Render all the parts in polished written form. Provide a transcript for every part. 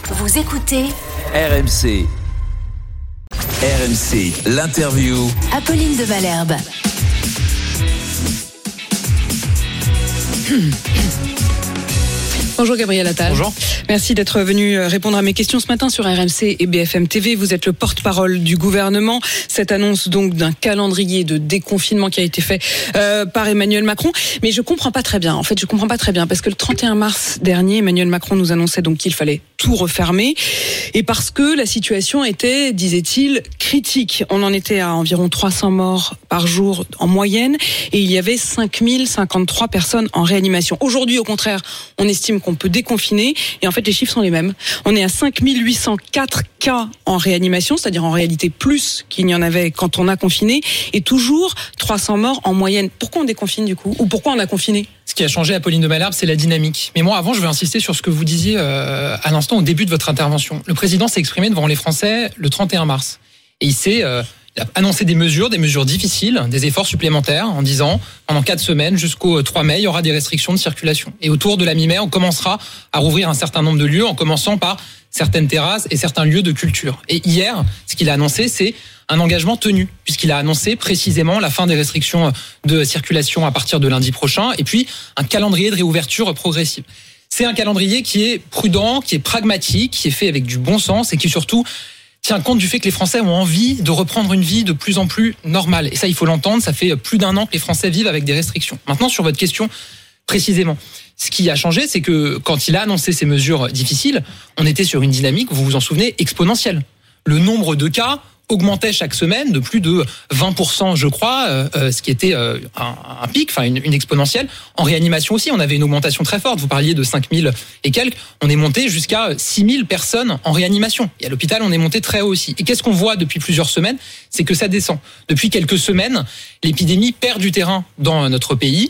Vous écoutez RMC. RMC, l'interview. Apolline de Malherbe. Bonjour Gabriel Attal. Bonjour. Merci d'être venu répondre à mes questions ce matin sur RMC et BFM TV. Vous êtes le porte-parole du gouvernement. Cette annonce donc d'un calendrier de déconfinement qui a été fait par Emmanuel Macron. Mais je comprends pas très bien. En fait, je comprends pas très bien parce que le 31 mars dernier, Emmanuel Macron nous annonçait donc qu'il fallait tout refermer et parce que la situation était, disait-il, critique. On en était à environ 300 morts par jour en moyenne et il y avait 5053 personnes en réanimation. Aujourd'hui, au contraire, on estime qu'on peut déconfiner et en fait les chiffres sont les mêmes. On est à 5804 cas en réanimation, c'est-à-dire en réalité plus qu'il n'y en avait quand on a confiné et toujours 300 morts en moyenne. Pourquoi on déconfine du coup ? Ou pourquoi on a confiné ? Ce qui a changé, Apolline de Malherbe, c'est la dynamique. Mais moi, avant, je veux insister sur ce que vous disiez à l'instant au début de votre intervention. Le président s'est exprimé devant les Français le 31 mars. Et il a annoncé des mesures difficiles, des efforts supplémentaires, en disant, pendant 4 semaines, jusqu'au 3 mai, il y aura des restrictions de circulation. Et autour de la mi-mai, on commencera à rouvrir un certain nombre de lieux, en commençant par certaines terrasses et certains lieux de culture. Et hier, ce qu'il a annoncé, c'est un engagement tenu, puisqu'il a annoncé précisément la fin des restrictions de circulation à partir de lundi prochain, et puis un calendrier de réouverture progressive. C'est un calendrier qui est prudent, qui est pragmatique, qui est fait avec du bon sens, et qui surtout tient compte du fait que les Français ont envie de reprendre une vie de plus en plus normale. Et ça, il faut l'entendre, ça fait plus d'1 an que les Français vivent avec des restrictions. Maintenant, sur votre question, précisément, ce qui a changé, c'est que quand il a annoncé ces mesures difficiles, on était sur une dynamique, vous vous en souvenez, exponentielle. Le nombre de cas augmentait chaque semaine de plus de 20%, je crois, ce qui était un pic, enfin une exponentielle. En réanimation aussi, on avait une augmentation très forte. Vous parliez de 5000 et quelques. On est monté jusqu'à 6000 personnes en réanimation. Et à l'hôpital, on est monté très haut aussi. Et qu'est-ce qu'on voit depuis plusieurs semaines ? C'est que ça descend. Depuis quelques semaines, l'épidémie perd du terrain dans notre pays.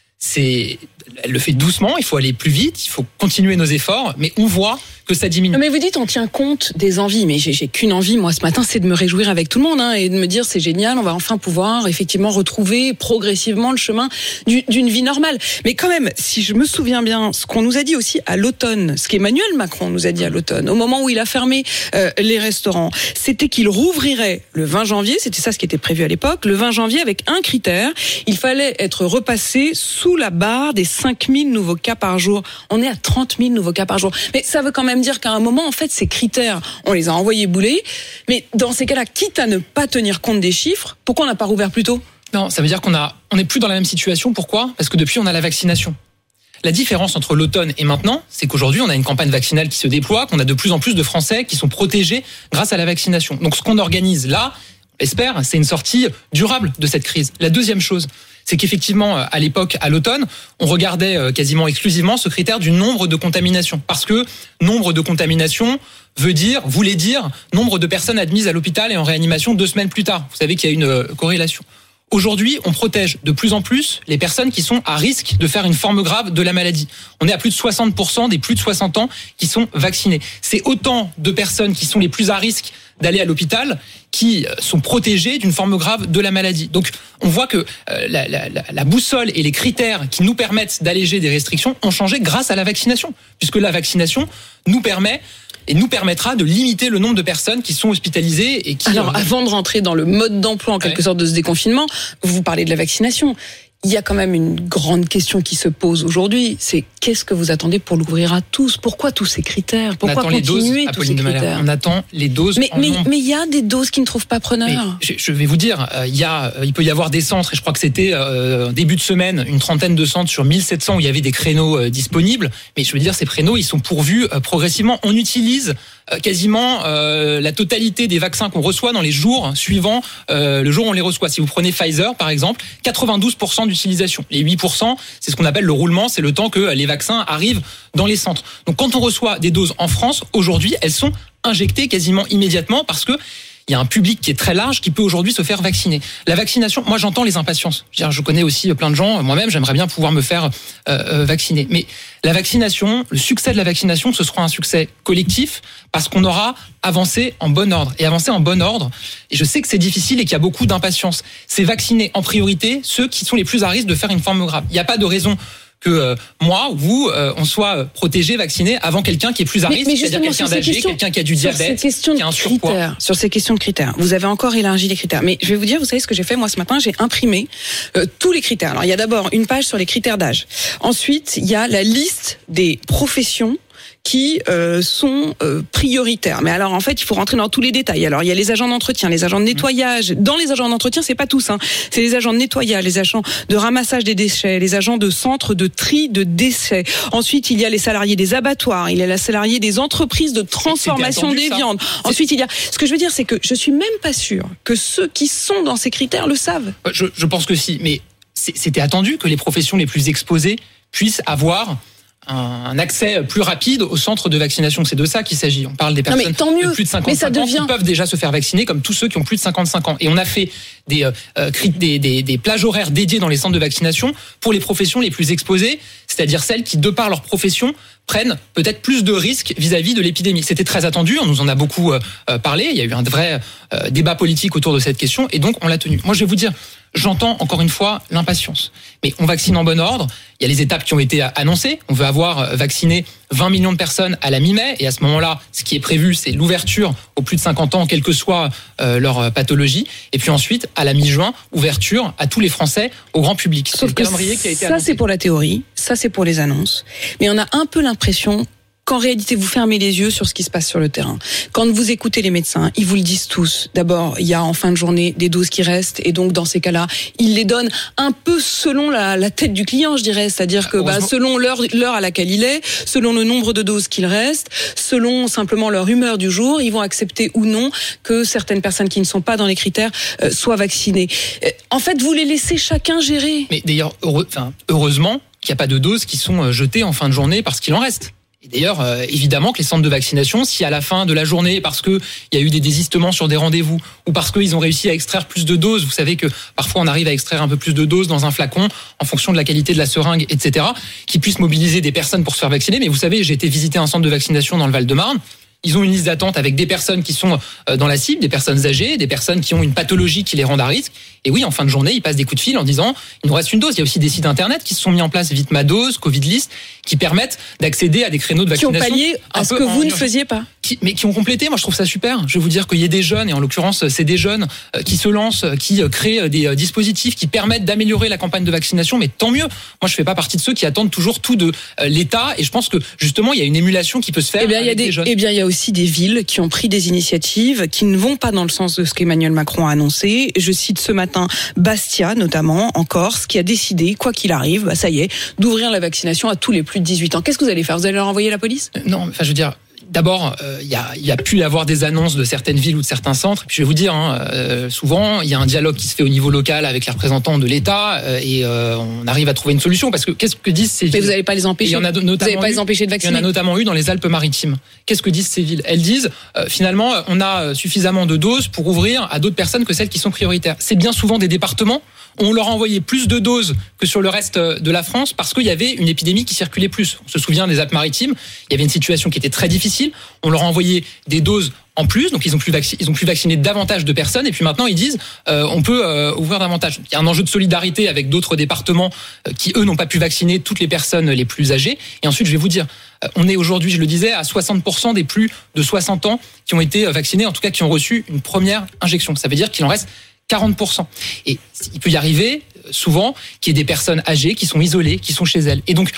Elle le fait doucement, il faut aller plus vite, il faut continuer nos efforts, mais on voit que ça diminue. Mais vous dites on tient compte des envies, mais j'ai qu'une envie moi ce matin, c'est de me réjouir avec tout le monde et de me dire c'est génial, on va enfin pouvoir effectivement retrouver progressivement le chemin d'une vie normale. Mais quand même, si je me souviens bien, ce qu'on nous a dit aussi à l'automne, ce qu'Emmanuel Macron nous a dit à l'automne, au moment où il a fermé les restaurants, c'était qu'il rouvrirait le 20 janvier, c'était ça ce qui était prévu à l'époque, le 20 janvier avec un critère, il fallait être repassé sous la barre des 5000 nouveaux cas par jour. On est à 30 000 nouveaux cas par jour. Mais ça veut quand même dire qu'à un moment, en fait, ces critères, on les a envoyés bouler. Mais dans ces cas-là, quitte à ne pas tenir compte des chiffres, pourquoi on n'a pas rouvert plus tôt ? Non, ça veut dire qu'on n'est plus dans la même situation. Pourquoi ? Parce que depuis, on a la vaccination. La différence entre l'automne et maintenant, c'est qu'aujourd'hui, on a une campagne vaccinale qui se déploie, qu'on a de plus en plus de Français qui sont protégés grâce à la vaccination. Donc, ce qu'on organise là, on espère, c'est une sortie durable de cette crise. La deuxième chose, c'est qu'effectivement, à l'époque, à l'automne, on regardait quasiment exclusivement ce critère du nombre de contaminations. Parce que nombre de contaminations voulait dire nombre de personnes admises à l'hôpital et en réanimation 2 semaines plus tard. Vous savez qu'il y a une corrélation. Aujourd'hui, on protège de plus en plus les personnes qui sont à risque de faire une forme grave de la maladie. On est à plus de 60% des plus de 60 ans qui sont vaccinés. C'est autant de personnes qui sont les plus à risque d'aller à l'hôpital qui sont protégées d'une forme grave de la maladie. Donc, on voit que la boussole et les critères qui nous permettent d'alléger des restrictions ont changé grâce à la vaccination, puisque la vaccination nous permet et nous permettra de limiter le nombre de personnes qui sont hospitalisées et qui... Alors, avant de rentrer dans le mode d'emploi, en quelque sorte, de ce déconfinement, vous parlez de la vaccination. Il y a quand même une grande question qui se pose aujourd'hui, c'est qu'est-ce que vous attendez pour l'ouvrir à tous ? Pourquoi tous ces critères ? Pourquoi continuer tous ces critères ? On attend les doses. Mais il y a des doses qui ne trouvent pas preneur. Je vais vous dire, il peut y avoir des centres, et je crois que c'était début de semaine, une trentaine de centres sur 1700 où il y avait des créneaux disponibles. Mais je veux dire, ces créneaux, ils sont pourvus progressivement. On utilise quasiment la totalité des vaccins qu'on reçoit dans les jours suivants le jour où on les reçoit. Si vous prenez Pfizer, par exemple, 92% d'utilisation. Les 8%, c'est ce qu'on appelle le roulement, c'est le temps que les vaccins arrivent dans les centres. Donc quand on reçoit des doses en France, aujourd'hui, elles sont injectées quasiment immédiatement parce que il y a un public qui est très large qui peut aujourd'hui se faire vacciner. La vaccination, moi j'entends les impatiences. Je connais aussi plein de gens, moi-même j'aimerais bien pouvoir me faire vacciner. Mais la vaccination, le succès de la vaccination, ce sera un succès collectif parce qu'on aura avancé en bon ordre. Et avancer en bon ordre, et je sais que c'est difficile et qu'il y a beaucoup d'impatience, c'est vacciner en priorité ceux qui sont les plus à risque de faire une forme grave. Il n'y a pas de raison que moi ou vous, on soit protégé, vacciné avant quelqu'un qui est plus à risque, c'est-à-dire quelqu'un d'âgé, quelqu'un qui a du diabète, qui a un surpoids. Sur ces questions de critères, vous avez encore élargi les critères. Mais je vais vous dire, vous savez ce que j'ai fait moi ce matin, j'ai imprimé tous les critères. Alors il y a d'abord une page sur les critères d'âge. Ensuite, il y a la liste des professions qui sont prioritaires. Mais alors en fait, il faut rentrer dans tous les détails. Alors il y a les agents d'entretien, les agents de nettoyage. Dans les agents d'entretien, c'est pas tous. C'est les agents de nettoyage, les agents de ramassage des déchets, les agents de centre de tri de déchets. Ensuite, il y a les salariés des abattoirs, il y a les salariés des entreprises de transformation des viandes. Ensuite, il y a. Ce que je veux dire, c'est que je suis même pas sûre que ceux qui sont dans ces critères le savent. Je pense que si, mais c'était attendu que les professions les plus exposées puissent avoir un accès plus rapide au centre de vaccination. C'est de ça qu'il s'agit. On parle des personnes de plus de 55 ans qui peuvent déjà se faire vacciner, comme tous ceux qui ont plus de 55 ans. Et on a fait des plages horaires dédiées dans les centres de vaccination pour les professions les plus exposées, c'est-à-dire celles qui, de par leur profession, prennent peut-être plus de risques vis-à-vis de l'épidémie. C'était très attendu, on nous en a beaucoup parlé, il y a eu un vrai débat politique autour de cette question, et donc on l'a tenu. Moi je vais vous dire, j'entends encore une fois l'impatience, mais on vaccine en bon ordre, il y a les étapes qui ont été annoncées, on veut avoir vacciné 20 millions de personnes à la mi-mai, et à ce moment-là, ce qui est prévu, c'est l'ouverture aux plus de 50 ans, quelle que soit leur pathologie, et puis ensuite, à la mi-juin, ouverture à tous les Français, au grand public. Sauf que calendrier qui a été annoncé. Ça c'est pour la théorie, ça c'est pour les annonces, mais on a un peu l'impression qu'en réalité, vous fermez les yeux sur ce qui se passe sur le terrain. Quand vous écoutez les médecins, ils vous le disent tous. D'abord, il y a en fin de journée des doses qui restent, et donc dans ces cas-là, ils les donnent un peu selon la tête du client, je dirais. C'est-à-dire que selon l'heure à laquelle il est, selon le nombre de doses qu'il reste, selon simplement leur humeur du jour, ils vont accepter ou non que certaines personnes qui ne sont pas dans les critères soient vaccinées. En fait, vous les laissez chacun gérer. Mais d'ailleurs, heureusement qu'il n'y a pas de doses qui sont jetées en fin de journée parce qu'il en reste. Et d'ailleurs, évidemment que les centres de vaccination, si à la fin de la journée, parce qu'il y a eu des désistements sur des rendez-vous, ou parce qu'ils ont réussi à extraire plus de doses, vous savez que parfois on arrive à extraire un peu plus de doses dans un flacon, en fonction de la qualité de la seringue, etc., qui puissent mobiliser des personnes pour se faire vacciner. Mais vous savez, j'ai été visiter un centre de vaccination dans le Val-de-Marne. Ils ont une liste d'attente avec des personnes qui sont dans la cible, des personnes âgées, des personnes qui ont une pathologie qui les rend à risque. Et oui, en fin de journée, ils passent des coups de fil en disant il nous reste une dose. Il y a aussi des sites internet qui se sont mis en place, Vite ma dose, Covid List, qui permettent d'accéder à des créneaux de vaccination. Qui ont pallié à ce que vous ne faisiez pas. Mais qui ont complété. Moi, je trouve ça super. Je vais vous dire qu'il y ait des jeunes, et en l'occurrence, c'est des jeunes qui se lancent, qui créent des dispositifs qui permettent d'améliorer la campagne de vaccination. Mais tant mieux. Moi, je fais pas partie de ceux qui attendent toujours tout de l'État. Et je pense que justement, il y a une émulation qui peut se faire. Il y a aussi des villes qui ont pris des initiatives qui ne vont pas dans le sens de ce qu'Emmanuel Macron a annoncé. Je cite ce matin Bastia, notamment, en Corse, qui a décidé, quoi qu'il arrive, ça y est, d'ouvrir la vaccination à tous les plus de 18 ans. Qu'est-ce que vous allez faire ? Vous allez leur envoyer la police ? Non, enfin, je veux dire... D'abord, il y a pu y avoir des annonces de certaines villes ou de certains centres. Et puis je vais vous dire, souvent, il y a un dialogue qui se fait au niveau local avec les représentants de l'État et on arrive à trouver une solution. Parce que qu'est-ce que disent ces villes ? Mais vous n'allez pas les empêcher. Vous n'allez pas les empêcher de vacciner. Il y en a notamment eu dans les Alpes-Maritimes. Qu'est-ce que disent ces villes ? Elles disent, finalement, on a suffisamment de doses pour ouvrir à d'autres personnes que celles qui sont prioritaires. C'est bien souvent des départements. On leur a envoyé plus de doses que sur le reste de la France parce qu'il y avait une épidémie qui circulait plus. On se souvient des Alpes-Maritimes, il y avait une situation qui était très difficile. On leur a envoyé des doses en plus, donc ils ont pu vacciner davantage de personnes. Et puis maintenant, ils disent on peut ouvrir davantage. Il y a un enjeu de solidarité avec d'autres départements qui, eux, n'ont pas pu vacciner toutes les personnes les plus âgées. Et ensuite, je vais vous dire, on est aujourd'hui, je le disais, à 60% des plus de 60 ans qui ont été vaccinés, en tout cas qui ont reçu une première injection. Ça veut dire qu'il en reste 40%. Et il peut y arriver, souvent, qu'il y ait des personnes âgées qui sont isolées, qui sont chez elles. Et donc,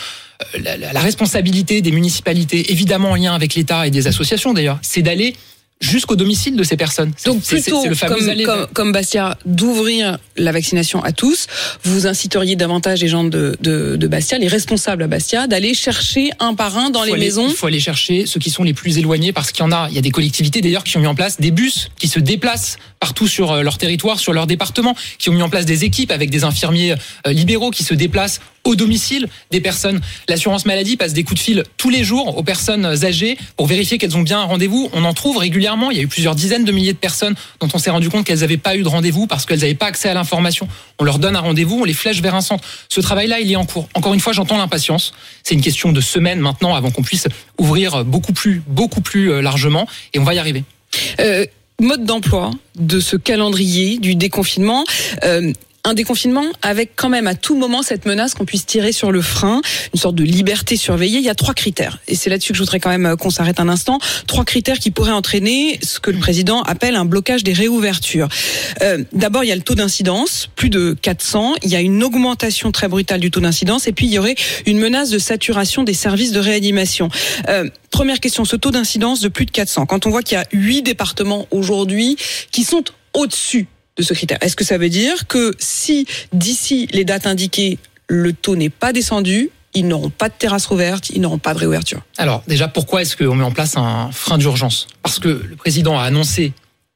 la responsabilité des municipalités, évidemment en lien avec l'État et des associations d'ailleurs, c'est d'aller jusqu'au domicile de ces personnes. Donc plutôt, c'est le fameux comme Bastia, d'ouvrir la vaccination à tous, vous inciteriez davantage les gens de Bastia, les responsables à Bastia, d'aller chercher un par un dans les maisons. Il faut aller chercher ceux qui sont les plus éloignés parce qu'il y a des collectivités d'ailleurs qui ont mis en place des bus qui se déplacent partout sur leur territoire, sur leur département, qui ont mis en place des équipes avec des infirmiers libéraux qui se déplacent au domicile des personnes. L'assurance maladie passe des coups de fil tous les jours aux personnes âgées pour vérifier qu'elles ont bien un rendez-vous. On en trouve régulièrement. Il y a eu plusieurs dizaines de milliers de personnes dont on s'est rendu compte qu'elles n'avaient pas eu de rendez-vous parce qu'elles n'avaient pas accès à l'information. On leur donne un rendez-vous, on les flèche vers un centre. Ce travail-là, il est en cours. Encore une fois, j'entends l'impatience. C'est une question de semaines maintenant avant qu'on puisse ouvrir beaucoup plus largement et on va y arriver. Mode d'emploi de ce calendrier du déconfinement. un déconfinement avec quand même à tout moment cette menace qu'on puisse tirer sur le frein, une sorte de liberté surveillée. Il y a 3 critères. Et c'est là-dessus que je voudrais quand même qu'on s'arrête un instant. 3 critères qui pourraient entraîner ce que le président appelle un blocage des réouvertures. D'abord, il y a le taux d'incidence, plus de 400. Il y a une augmentation très brutale du taux d'incidence. Et puis, il y aurait une menace de saturation des services de réanimation. Première question, ce taux d'incidence de plus de 400. Quand on voit qu'il y a 8 départements aujourd'hui qui sont au-dessus de ce critère, est-ce que ça veut dire que si d'ici les dates indiquées, le taux n'est pas descendu, ils n'auront pas de terrasse rouverte, ils n'auront pas de réouverture? Alors déjà, pourquoi est-ce qu'on met en place un frein d'urgence? Parce que le président a annoncé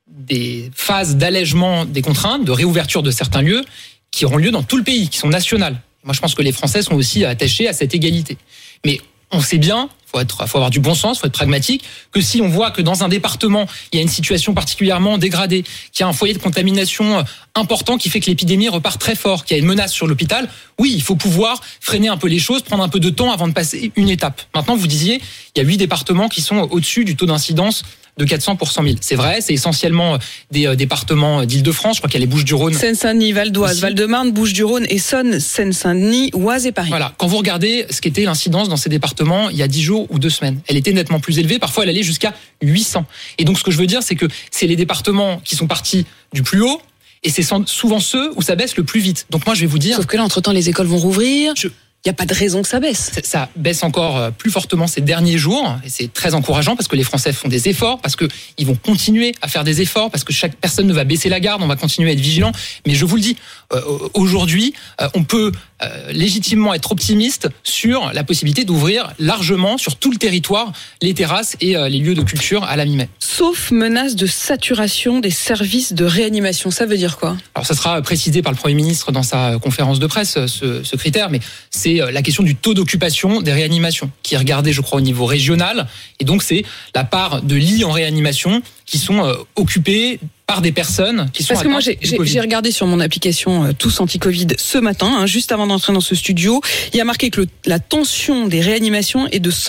des phases d'allègement des contraintes, de réouverture de certains lieux qui auront lieu dans tout le pays, qui sont nationales. Moi, je pense que les Français sont aussi attachés à cette égalité. Mais on sait bien, faut avoir du bon sens, faut être pragmatique, que si on voit que dans un département, il y a une situation particulièrement dégradée, qu'il y a un foyer de contamination important qui fait que l'épidémie repart très fort, qu'il y a une menace sur l'hôpital, oui, il faut pouvoir freiner un peu les choses, prendre un peu de temps avant de passer une étape. Maintenant, vous disiez, il y a 8 départements qui sont au-dessus du taux d'incidence de 400 pour 100 000. C'est vrai, c'est essentiellement des départements d'Île-de-France. Je crois qu'il y a les Bouches-du-Rhône. Seine-Saint-Denis, Val d'Oise, Val-de-Marne, Bouches-du-Rhône, Essonne, Seine-Saint-Denis, Oise et Paris. Voilà. Quand vous regardez ce qu'était l'incidence dans ces départements il y a 10 jours ou 2 semaines, elle était nettement plus élevée. Parfois, elle allait jusqu'à 800. Et donc, ce que je veux dire, c'est que c'est les départements qui sont partis du plus haut et c'est souvent ceux où ça baisse le plus vite. Donc moi, je vais vous dire... Sauf que là, entre-temps, les écoles vont rouvrir. Il n'y a pas de raison que ça baisse. Ça baisse encore plus fortement ces derniers jours et c'est très encourageant parce que les Français font des efforts, parce qu'ils vont continuer à faire des efforts, parce que chaque personne ne va baisser la garde, on va continuer à être vigilant. Mais je vous le dis, aujourd'hui, on peut légitimement être optimiste sur la possibilité d'ouvrir largement sur tout le territoire les terrasses et les lieux de culture à la mi-mai. Sauf menace de saturation des services de réanimation. Ça veut dire quoi? Alors ça sera précisé par le Premier ministre dans sa conférence de presse, ce critère, mais c'est la question du taux d'occupation des réanimations, qui est regardé, je crois, au niveau régional. Et donc, c'est la part de lits en réanimation qui sont occupés par des personnes qui sont atteintes. Parce que moi, j'ai regardé sur mon application Tous Anti-Covid ce matin, juste avant d'entrer dans ce studio. Il y a marqué que la tension des réanimations est de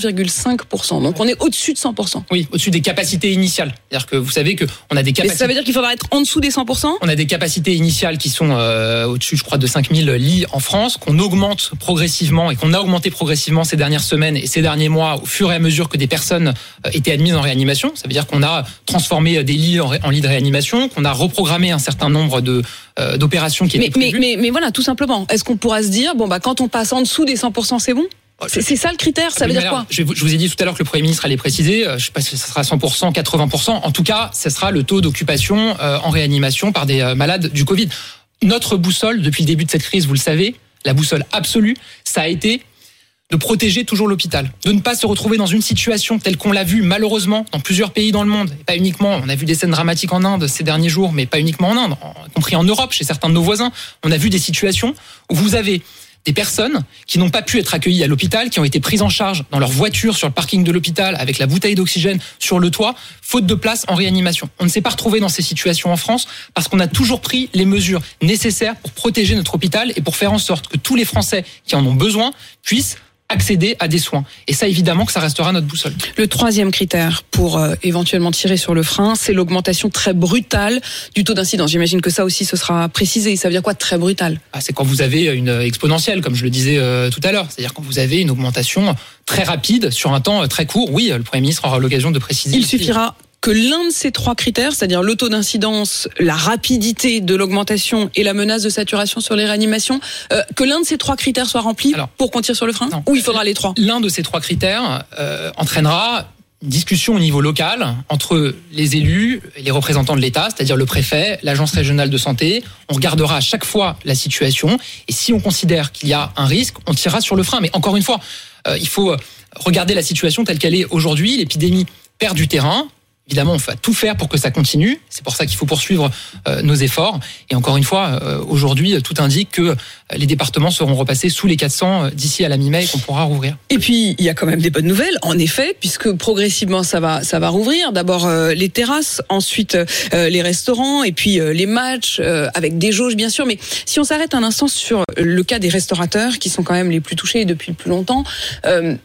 114,5%. Donc, on est au-dessus de 100%. Oui, au-dessus des capacités initiales. C'est-à-dire que vous savez qu'on a des capacités... Mais ça veut dire qu'il faudra être en dessous des 100%? On a des capacités initiales qui sont au-dessus, je crois, de 5000 lits en France, qu'on augmente progressivement et qu'on a augmenté progressivement ces dernières semaines et ces derniers mois au fur et à mesure que des personnes étaient admises en réanimation. Ça veut dire qu'on a transformé des lits en lits de réanimation, qu'on a reprogrammé un certain nombre d'opérations qui étaient prévues. Mais voilà, tout simplement. Est-ce qu'on pourra se dire, quand on passe en dessous des 100%, c'est bon? C'est ça le critère, ça veut dire quoi? Je vous ai dit tout à l'heure que le Premier ministre allait préciser, je ne sais pas si ce sera 100%, 80%, en tout cas, ce sera le taux d'occupation en réanimation par des malades du Covid. Notre boussole, depuis le début de cette crise, vous le savez, la boussole absolue, ça a été de protéger toujours l'hôpital, de ne pas se retrouver dans une situation telle qu'on l'a vu malheureusement dans plusieurs pays dans le monde, et pas uniquement, on a vu des scènes dramatiques en Inde ces derniers jours, mais pas uniquement en Inde, y compris en Europe, chez certains de nos voisins, on a vu des situations où vous avez des personnes qui n'ont pas pu être accueillies à l'hôpital, qui ont été prises en charge dans leur voiture sur le parking de l'hôpital avec la bouteille d'oxygène sur le toit, faute de place en réanimation. On ne s'est pas retrouvé dans ces situations en France parce qu'on a toujours pris les mesures nécessaires pour protéger notre hôpital et pour faire en sorte que tous les Français qui en ont besoin puissent accéder à des soins. Et ça, évidemment, que ça restera notre boussole. Le troisième critère pour éventuellement tirer sur le frein, c'est l'augmentation très brutale du taux d'incidence. J'imagine que ça aussi, ce sera précisé. Ça veut dire quoi, très brutal? C'est quand vous avez une exponentielle, comme je le disais tout à l'heure. C'est-à-dire quand vous avez une augmentation très rapide sur un temps très court. Oui, le Premier ministre aura l'occasion de préciser. Il suffira que l'un de ces 3 critères, c'est-à-dire le taux d'incidence, la rapidité de l'augmentation et la menace de saturation sur les réanimations, que l'un de ces 3 critères soit rempli pour qu'on tire sur le frein? Non. Ou il faudra les 3? L'un de ces 3 critères entraînera une discussion au niveau local entre les élus et les représentants de l'État, c'est-à-dire le préfet, l'agence régionale de santé. On regardera à chaque fois la situation et si on considère qu'il y a un risque, on tirera sur le frein. Mais encore une fois, il faut regarder la situation telle qu'elle est aujourd'hui. L'épidémie perd du terrain. Évidemment, on va tout faire pour que ça continue. C'est pour ça qu'il faut poursuivre nos efforts. Et encore une fois, aujourd'hui, tout indique que les départements seront repassés sous les 400 d'ici à la mi-mai et qu'on pourra rouvrir. Et puis, il y a quand même des bonnes nouvelles, en effet, puisque progressivement, ça va rouvrir. D'abord, les terrasses, ensuite, les restaurants, et puis les matchs, avec des jauges, bien sûr. Mais si on s'arrête un instant sur le cas des restaurateurs, qui sont quand même les plus touchés depuis le plus longtemps,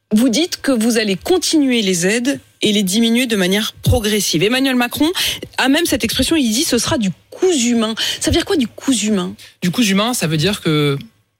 vous dites que vous allez continuer les aides et les diminuer de manière progressive. Emmanuel Macron a même cette expression, il dit ce sera du cousu humain. Ça veut dire quoi du cousu humain ? Du cousu humain, ça veut dire que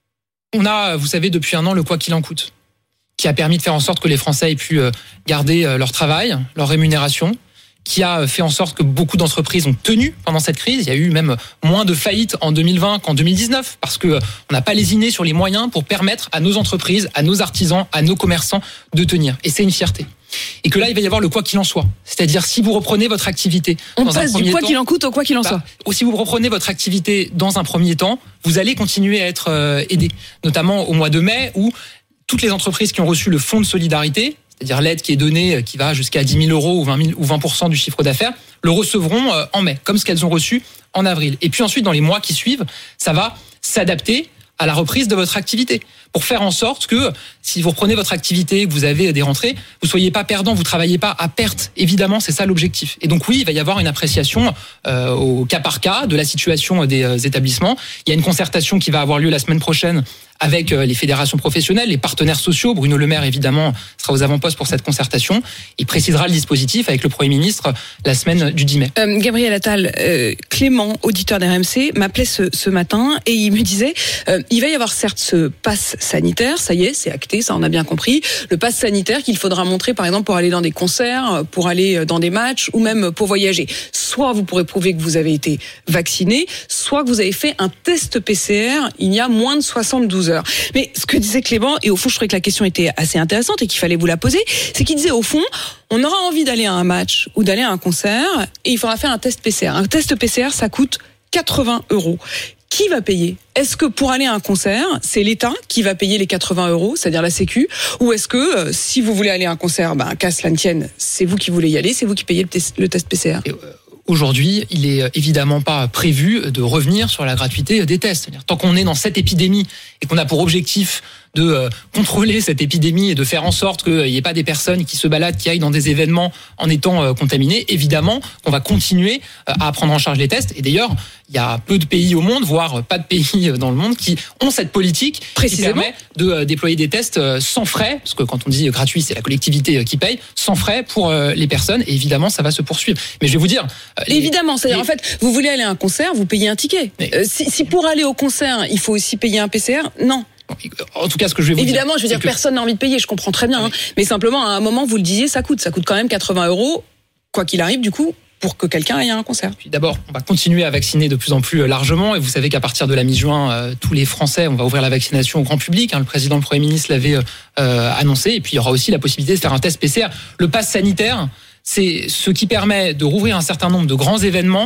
on a, vous savez, depuis un an, le quoi qu'il en coûte, qui a permis de faire en sorte que les Français aient pu garder leur travail, leur rémunération, qui a fait en sorte que beaucoup d'entreprises ont tenu pendant cette crise. Il y a eu même moins de faillites en 2020 qu'en 2019, parce que on n'a pas lésiné sur les moyens pour permettre à nos entreprises, à nos artisans, à nos commerçants de tenir. Et c'est une fierté. Et que là, il va y avoir le quoi qu'il en soit. C'est-à-dire, si vous reprenez votre activité... On passe du quoi qu'il en coûte au quoi qu'il en soit. Si vous reprenez votre activité dans un premier temps, vous allez continuer à être aidé. Notamment au mois de mai, où toutes les entreprises qui ont reçu le fonds de solidarité, c'est-à-dire l'aide qui est donnée, qui va jusqu'à 10 000 euros ou 20% du chiffre d'affaires, le recevront en mai, comme ce qu'elles ont reçu en avril. Et puis ensuite, dans les mois qui suivent, ça va s'adapter à la reprise de votre activité, pour faire en sorte que si vous reprenez votre activité, que vous avez des rentrées, vous soyez pas perdant, vous travaillez pas à perte. Évidemment, c'est ça l'objectif. Et donc oui, il va y avoir une appréciation au cas par cas de la situation des établissements. Il y a une concertation qui va avoir lieu la semaine prochaine avec les fédérations professionnelles, les partenaires sociaux. Bruno Le Maire, évidemment, sera aux avant-postes pour cette concertation. Il précisera le dispositif avec le Premier ministre la semaine du 10 mai. Gabriel Attal, Clément, auditeur d'RMC, m'appelait ce matin et il me disait il va y avoir certes ce pass sanitaire, ça y est, c'est acté, ça on a bien compris. Le pass sanitaire qu'il faudra montrer, par exemple, pour aller dans des concerts, pour aller dans des matchs ou même pour voyager. Soit vous pourrez prouver que vous avez été vacciné, soit que vous avez fait un test PCR il y a moins de 72 heures. Mais ce que disait Clément, et au fond je trouvais que la question était assez intéressante et qu'il fallait vous la poser, c'est qu'il disait au fond, on aura envie d'aller à un match ou d'aller à un concert et il faudra faire un test PCR. Un test PCR, ça coûte 80 €. Qui va payer ? Est-ce que pour aller à un concert, c'est l'État qui va payer les 80 €, c'est-à-dire la Sécu ? Ou est-ce que si vous voulez aller à un concert, qu'à cela ne tienne, c'est vous qui voulez y aller, c'est vous qui payez le test PCR ? Aujourd'hui, il est évidemment pas prévu de revenir sur la gratuité des tests. C'est-à-dire, tant qu'on est dans cette épidémie et qu'on a pour objectif de contrôler cette épidémie et de faire en sorte qu'il n'y ait pas des personnes qui se baladent, qui aillent dans des événements en étant contaminées, évidemment qu'on va continuer à prendre en charge les tests. Et d'ailleurs, il y a peu de pays au monde, voire pas de pays dans le monde, qui ont cette politique qui permet de déployer des tests sans frais, parce que quand on dit gratuit, c'est la collectivité qui paye, sans frais pour les personnes. Et évidemment, ça va se poursuivre. Mais je vais vous dire... Évidemment, c'est-à-dire en fait, vous voulez aller à un concert, vous payez un ticket. Si pour aller au concert, il faut aussi payer un PCR, non. En tout cas, ce que je vais vous évidemment, je veux dire, personne n'a envie de payer, je comprends très bien. Mais simplement, à un moment, vous le disiez, ça coûte quand même 80 €, quoi qu'il arrive, du coup, pour que quelqu'un aille à un concert. Puis d'abord, on va continuer à vacciner de plus en plus largement. Et vous savez qu'à partir de la mi-juin, tous les Français, on va ouvrir la vaccination au grand public. Le président, le Premier ministre l'avait annoncé. Et puis, il y aura aussi la possibilité de faire un test PCR. Le pass sanitaire, c'est ce qui permet de rouvrir un certain nombre de grands événements,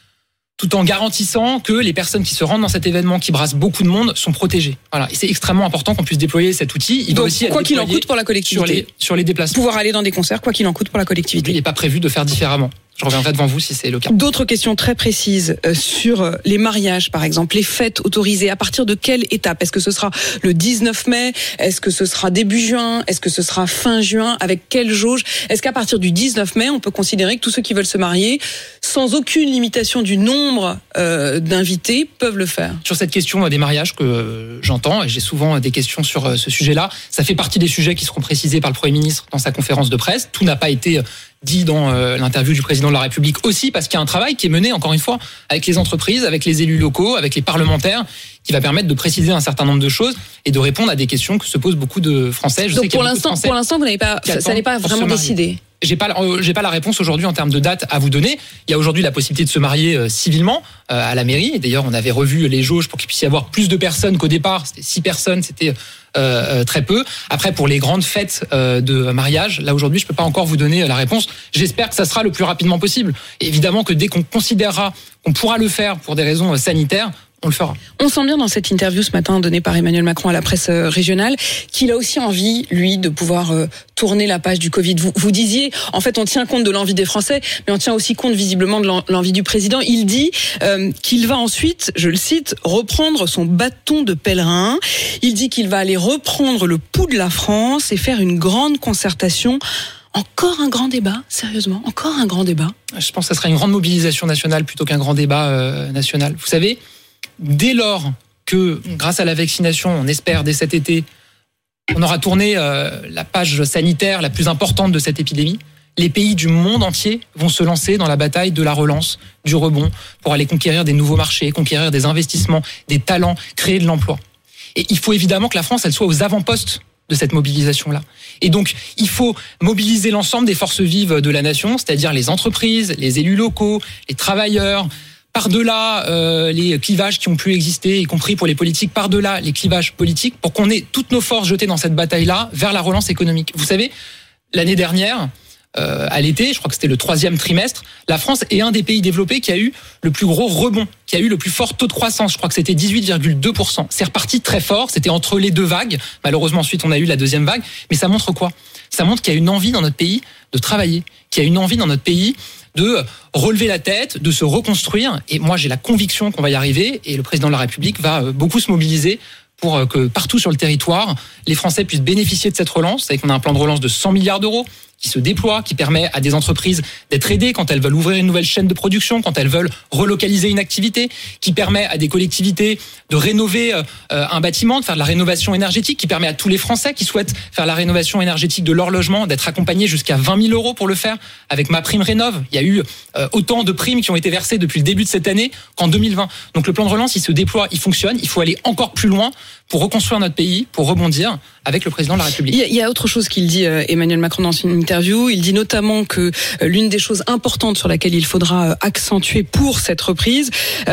tout en garantissant que les personnes qui se rendent dans cet événement, qui brassent beaucoup de monde, sont protégées. Voilà. Et c'est extrêmement important qu'on puisse déployer cet outil. Il doit aussi quoi qu'il en coûte pour la collectivité. Sur les déplacements. Pouvoir aller dans des concerts, quoi qu'il en coûte pour la collectivité. Il n'est pas prévu de faire différemment. Je reviendrai devant vous si c'est le cas. D'autres questions très précises sur les mariages, par exemple, les fêtes autorisées. À partir de quelle étape ? Est-ce que ce sera le 19 mai ? Est-ce que ce sera début juin ? Est-ce que ce sera fin juin ? Avec quelle jauge ? Est-ce qu'à partir du 19 mai, on peut considérer que tous ceux qui veulent se marier, sans aucune limitation du nombre d'invités, peuvent le faire ? Sur cette question des mariages que j'entends, et j'ai souvent des questions sur ce sujet-là, ça fait partie des sujets qui seront précisés par le Premier ministre dans sa conférence de presse. Tout n'a pas été dit dans l'interview du président de la République aussi, parce qu'il y a un travail qui est mené, encore une fois, avec les entreprises, avec les élus locaux, avec les parlementaires, qui va permettre de préciser un certain nombre de choses et de répondre à des questions que se posent beaucoup de Français. Donc pour l'instant, vous n'avez pas, ça n'est pas vraiment décidé. J'ai pas la réponse aujourd'hui en termes de date à vous donner. Il y a aujourd'hui la possibilité de se marier civilement à la mairie. Et d'ailleurs, on avait revu les jauges pour qu'il puisse y avoir plus de personnes qu'au départ. C'était 6 personnes, c'était très peu. Après, pour les grandes fêtes de mariage, là aujourd'hui, je peux pas encore vous donner la réponse. J'espère que ça sera le plus rapidement possible. Et évidemment que dès qu'on considérera qu'on pourra le faire pour des raisons sanitaires, on le fera. On sent bien dans cette interview ce matin donnée par Emmanuel Macron à la presse régionale qu'il a aussi envie, lui, de pouvoir tourner la page du Covid. Vous disiez, en fait, on tient compte de l'envie des Français, mais on tient aussi compte visiblement de l'envie du président. Il dit qu'il va ensuite, je le cite, reprendre son bâton de pèlerin. Il dit qu'il va aller reprendre le pouls de la France et faire une grande concertation. Encore un grand débat, sérieusement, encore un grand débat. Je pense que ça sera une grande mobilisation nationale plutôt qu'un grand débat national. Vous savez, dès lors que, grâce à la vaccination, on espère dès cet été, On aura tourné la page sanitaire la plus importante de cette épidémie. Les pays du monde entier vont se lancer dans la bataille de la relance, du rebond, pour aller conquérir des nouveaux marchés, conquérir des investissements, des talents, créer de l'emploi. Et il faut évidemment que la France, elle soit aux avant-postes de cette mobilisation-là. Et donc, il faut mobiliser l'ensemble des forces vives de la nation, c'est-à-dire les entreprises, les élus locaux, les travailleurs, par-delà les clivages qui ont pu exister, y compris pour les politiques, par-delà les clivages politiques, pour qu'on ait toutes nos forces jetées dans cette bataille-là vers la relance économique. Vous savez, l'année dernière, à l'été, je crois que c'était le 3e trimestre, la France est un des pays développés qui a eu le plus gros rebond, qui a eu le plus fort taux de croissance. Je crois que c'était 18,2%. C'est reparti très fort, c'était entre les deux vagues. Malheureusement, ensuite, on a eu la deuxième vague. Mais ça montre quoi ? Ça montre qu'il y a une envie dans notre pays de travailler, qu'il y a une envie dans notre pays de relever la tête, de se reconstruire. Et moi, j'ai la conviction qu'on va y arriver. Et le président de la République va beaucoup se mobiliser pour que partout sur le territoire, les Français puissent bénéficier de cette relance. Vous savez qu'on a un plan de relance de 100 milliards d'euros qui se déploie, qui permet à des entreprises d'être aidées quand elles veulent ouvrir une nouvelle chaîne de production, quand elles veulent relocaliser une activité, qui permet à des collectivités de rénover un bâtiment, de faire de la rénovation énergétique, qui permet à tous les Français qui souhaitent faire la rénovation énergétique de leur logement d'être accompagnés jusqu'à 20 000 euros pour le faire avec MaPrimeRénov'. Il y a eu autant de primes qui ont été versées depuis le début de cette année qu'en 2020. Donc le plan de relance, il se déploie, il fonctionne. Il faut aller encore plus loin pour reconstruire notre pays, pour rebondir avec le président de la République. Il y a autre chose qu'il dit, Emmanuel Macron, dans une interview. Il dit notamment que l'une des choses importantes sur laquelle il faudra accentuer pour cette reprise,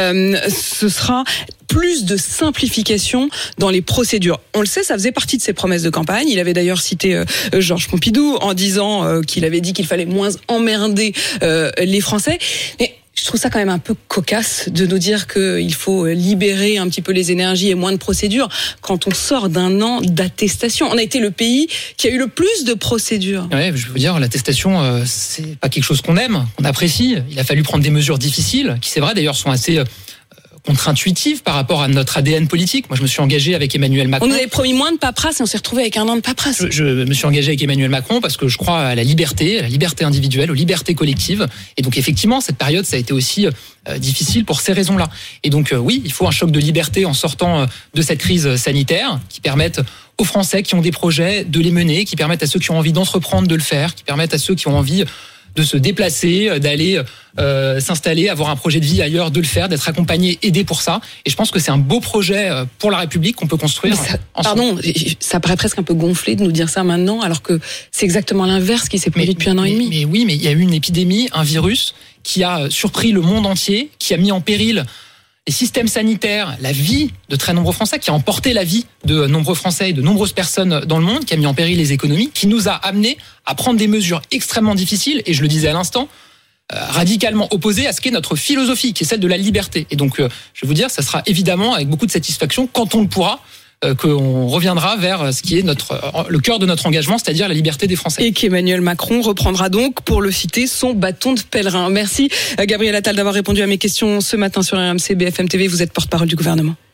ce sera plus de simplification dans les procédures. On le sait, ça faisait partie de ses promesses de campagne. Il avait d'ailleurs cité Georges Pompidou en disant qu'il avait dit qu'il fallait moins emmerder les Français. Mais je trouve ça quand même un peu cocasse de nous dire qu'il faut libérer un petit peu les énergies et moins de procédures quand on sort d'un an d'attestation. On a été le pays qui a eu le plus de procédures. Ouais, je veux dire, l'attestation, c'est pas quelque chose qu'on aime, qu'on apprécie. Il a fallu prendre des mesures difficiles, qui c'est vrai d'ailleurs sont assez contre-intuitive par rapport à notre ADN politique. Moi, je me suis engagé avec Emmanuel Macron. On nous avait promis moins de paperasse et on s'est retrouvé avec un an de paperasse. Je me suis engagé avec Emmanuel Macron parce que je crois à la liberté individuelle, aux libertés collectives. Et donc, effectivement, cette période, ça a été aussi difficile pour ces raisons-là. Et donc, oui, il faut un choc de liberté en sortant de cette crise sanitaire qui permette aux Français qui ont des projets de les mener, qui permettent à ceux qui ont envie d'entreprendre de le faire, qui permettent à ceux qui ont envie de se déplacer, d'aller s'installer, avoir un projet de vie ailleurs, de le faire, d'être accompagné, aidé pour ça. Et je pense que c'est un beau projet pour la République qu'on peut construire. Pardon, ça paraît presque un peu gonflé de nous dire ça maintenant, alors que c'est exactement l'inverse qui s'est produit depuis un an et demi. Mais oui, mais il y a eu une épidémie, un virus qui a surpris le monde entier, qui a mis en péril les systèmes sanitaires, la vie de très nombreux Français, qui a emporté la vie de nombreux Français et de nombreuses personnes dans le monde, qui a mis en péril les économies, qui nous a amenés à prendre des mesures extrêmement difficiles, et je le disais à l'instant, radicalement opposées à ce qu'est notre philosophie, qui est celle de la liberté. Et donc, je vais vous dire, ça sera évidemment avec beaucoup de satisfaction, quand on le pourra, qu'on reviendra vers ce qui est le cœur de notre engagement, c'est-à-dire la liberté des Français. Et qu'Emmanuel Macron reprendra donc, pour le citer, son bâton de pèlerin. Merci Gabriel Attal d'avoir répondu à mes questions ce matin sur RMC BFM TV. Vous êtes porte-parole du gouvernement.